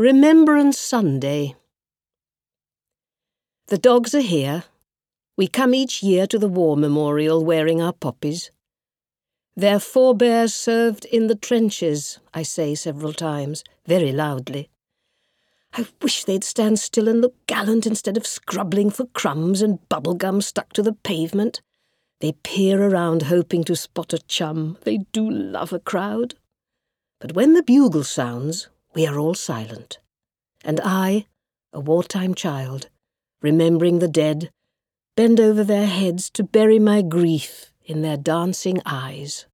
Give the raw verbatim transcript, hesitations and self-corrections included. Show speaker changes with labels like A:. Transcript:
A: Remembrance Sunday. The dogs are here. We come each year to the war memorial wearing our poppies. Their forebears served in the trenches, I say several times, very loudly. I wish they'd stand still and look gallant instead of scrubbling for crumbs and bubblegum stuck to the pavement. They peer around hoping to spot a chum. They do love a crowd. But when the bugle sounds, we are all silent. And I, a wartime child, remembering the dead, bend over their heads to bury my grief in their dancing eyes.